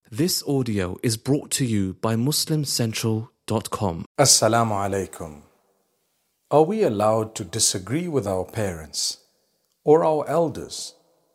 This audio is brought to you by MuslimCentral.com. Assalamu alaikum. Are we allowed to disagree with our parents or our elders?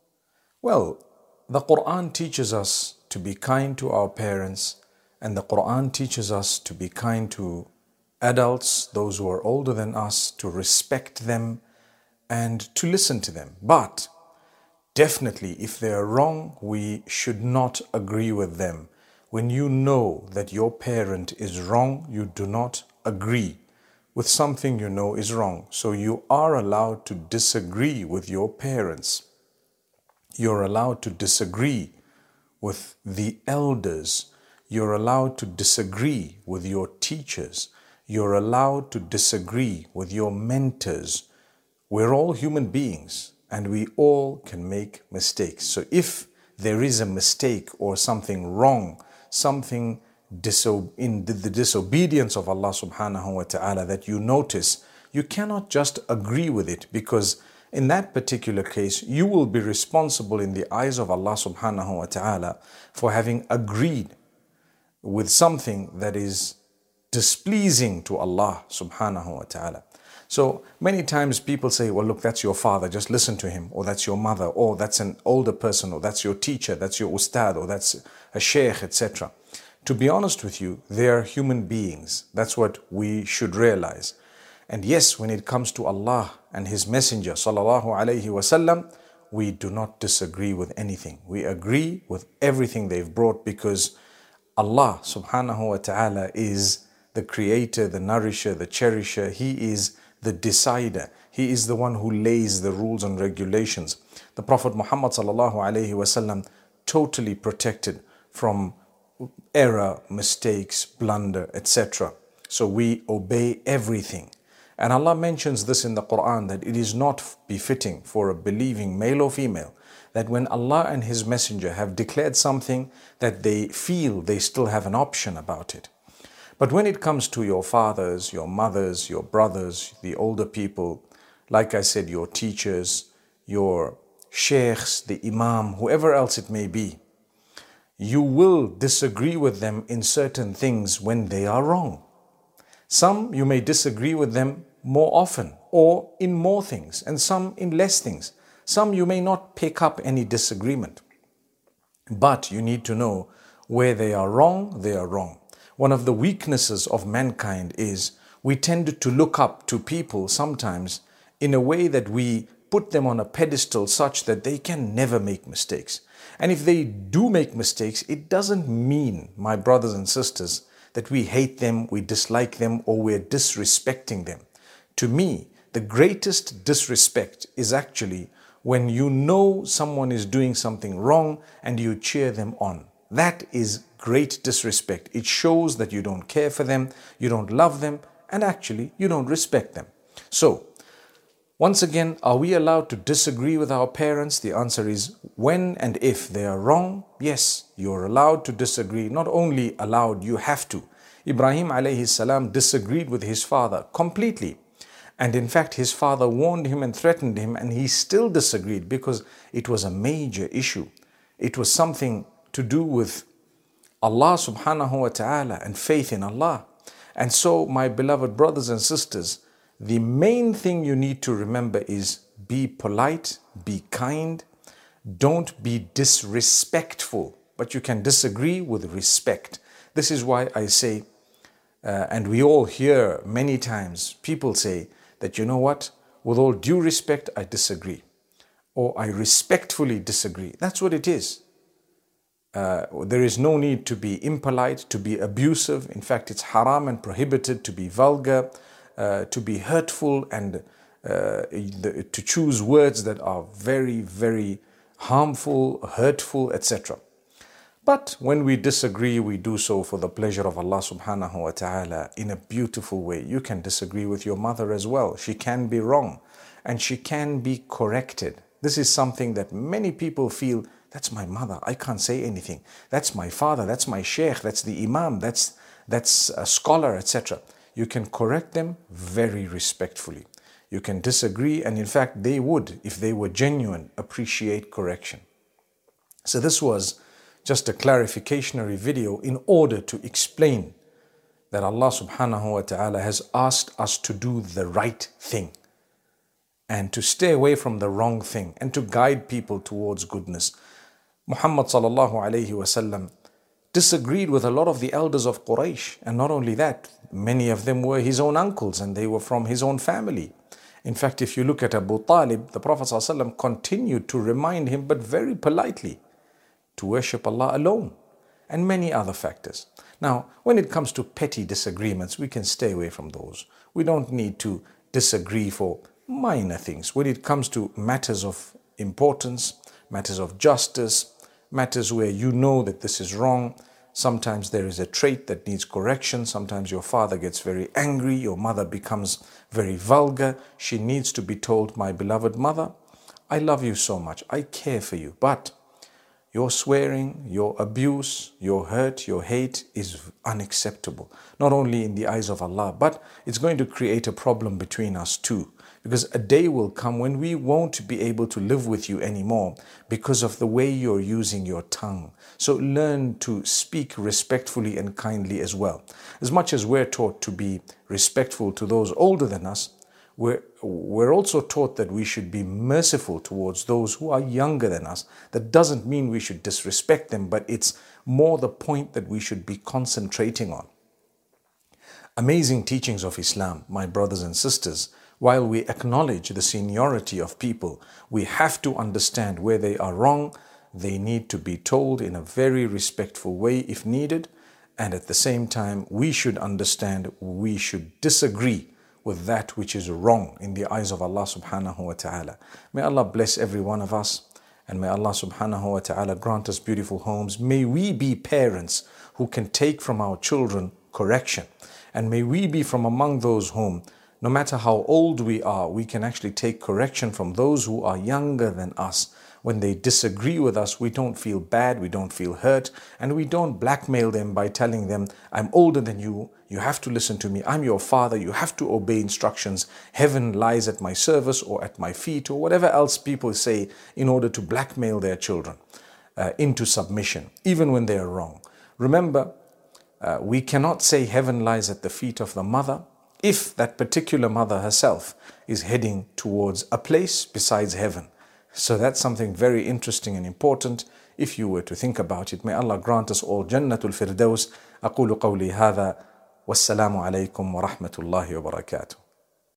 Well, the Quran teaches us to be kind to our parents, and the Quran teaches us to be kind to adults, those who are older than us, to respect them and to listen to them. But definitely, if they are wrong, we should not agree with them. When you know that your parent is wrong, you do not agree with something you know is wrong. So you are allowed to disagree with your parents. You're allowed to disagree with the elders. You're allowed to disagree with your teachers. You're allowed to disagree with your mentors. We're all human beings and we all can make mistakes. So if there is a mistake or something wrong, something in the disobedience of Allah subhanahu wa ta'ala that you notice, you cannot just agree with it, because in that particular case, you will be responsible in the eyes of Allah subhanahu wa ta'ala for having agreed with something that is displeasing to Allah subhanahu wa ta'ala. So many times people say, well, look, that's your father, just listen to him, or that's your mother, or that's an older person, or that's your teacher, that's your ustad, or that's a sheikh, etc. To be honest with you, they are human beings. That's what we should realize. And yes, when it comes to Allah and His Messenger, sallallahu alayhi wasallam, we do not disagree with anything. We agree with everything they've brought, because Allah subhanahu wa ta'ala is the creator, the nourisher, the cherisher. He is the decider. He is the one who lays the rules and regulations. The Prophet Muhammad sallallahu alayhi wasallam totally protected from error, mistakes, blunder, etc. So we obey everything. And Allah mentions this in the Quran, that it is not befitting for a believing male or female that when Allah and His Messenger have declared something, that they feel they still have an option about it. But when it comes to your fathers, your mothers, your brothers, the older people, like I said, your teachers, your sheikhs, the imam, whoever else it may be, you will disagree with them in certain things when they are wrong. Some you may disagree with them more often or in more things, and some in less things. Some you may not pick up any disagreement. But you need to know where they are wrong, they are wrong. One of the weaknesses of mankind is we tend to look up to people sometimes in a way that we put them on a pedestal such that they can never make mistakes. And if they do make mistakes, it doesn't mean, my brothers and sisters, that we hate them, we dislike them, or we're disrespecting them. To me, the greatest disrespect is actually when you know someone is doing something wrong and you cheer them on. That is great disrespect. It shows that you don't care for them, you don't love them, and actually you don't respect them. So, once again, are we allowed to disagree with our parents? The answer is when and if they are wrong, yes, you're allowed to disagree. Not only allowed, you have to. Ibrahim alayhi salam disagreed with his father completely. And in fact, his father warned him and threatened him, and he still disagreed because it was a major issue. It was something to do with Allah subhanahu wa ta'ala and faith in Allah. And so, my beloved brothers and sisters, the main thing you need to remember is be polite, be kind, don't be disrespectful, but you can disagree with respect. This is why I say, and we all hear many times, people say that, you know what, with all due respect, I disagree, or I respectfully disagree. That's what it is. There is no need to be impolite, to be abusive. In fact, it's haram and prohibited to be vulgar, to be hurtful, and to choose words that are very, very harmful, hurtful, etc. But when we disagree, we do so for the pleasure of Allah subhanahu wa ta'ala in a beautiful way. You can disagree with your mother as well. She can be wrong and she can be corrected. This is something that many people feel, that's my mother, I can't say anything. That's my father, that's my sheikh, that's the imam, that's a scholar, etc. You can correct them very respectfully. You can disagree, and in fact, they would, if they were genuine, appreciate correction. So this was just a clarificationary video in order to explain that Allah subhanahu wa ta'ala has asked us to do the right thing and to stay away from the wrong thing and to guide people towards goodness. Muhammad sallallahu alayhi wasallam disagreed with a lot of the elders of Quraysh, and not only that, many of them were his own uncles and they were from his own family. In fact, if you look at Abu Talib, the Prophet ﷺ continued to remind him, but very politely, to worship Allah alone, and many other factors. Now, when it comes to petty disagreements, we can stay away from those. We don't need to disagree for minor things. When it comes to matters of importance, matters of justice, matters where you know that this is wrong, sometimes there is a trait that needs correction. Sometimes your father gets very angry, your mother becomes very vulgar. She needs to be told, my beloved mother, I love you so much, I care for you, but your swearing, your abuse, your hurt, your hate is unacceptable. Not only in the eyes of Allah, but it's going to create a problem between us too. Because a day will come when we won't be able to live with you anymore because of the way you're using your tongue. So learn to speak respectfully and kindly as well. As much as we're taught to be respectful to those older than us, we're also taught that we should be merciful towards those who are younger than us. That doesn't mean we should disrespect them, but it's more the point that we should be concentrating on. Amazing teachings of Islam, my brothers and sisters. While we acknowledge the seniority of people, we have to understand where they are wrong. They need to be told in a very respectful way if needed. And at the same time, we should understand we should disagree with that which is wrong in the eyes of Allah subhanahu wa ta'ala. May Allah bless every one of us, and may Allah subhanahu wa ta'ala grant us beautiful homes. May we be parents who can take from our children correction, and may we be from among those whom, no matter how old we are, we can actually take correction from those who are younger than us. When they disagree with us, we don't feel bad, we don't feel hurt, and we don't blackmail them by telling them, I'm older than you, you have to listen to me, I'm your father, you have to obey instructions, heaven lies at my service or at my feet, or whatever else people say in order to blackmail their children into submission, even when they are wrong. Remember, we cannot say heaven lies at the feet of the mother if that particular mother herself is heading towards a place besides heaven. So that's something very interesting and important if you were to think about it. May Allah grant us all Jannatul Firdaus. أقول قولي هذا والسلام عليكم ورحمة الله وبركاته.